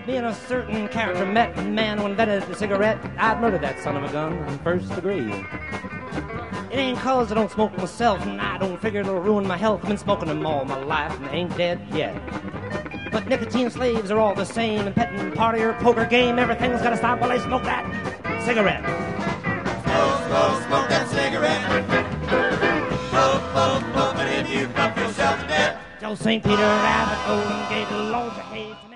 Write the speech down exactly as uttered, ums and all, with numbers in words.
me and a certain character met, the man who invented the cigarette, I'd murder that son of a gun in first degree. It ain't cause I don't smoke myself, and I don't figure it'll ruin my health. I've been smoking them all my life, and they ain't dead yet. But nicotine slaves are all the same, and petting party or poker game, everything's gotta stop while I smoke that cigarette. Smoke, smoke, smoke that cigarette. Smoke, smoke, smoke, but if you puff yourself to death. Joe Saint Peter Rabbit, oh, and gave the Lord your hate.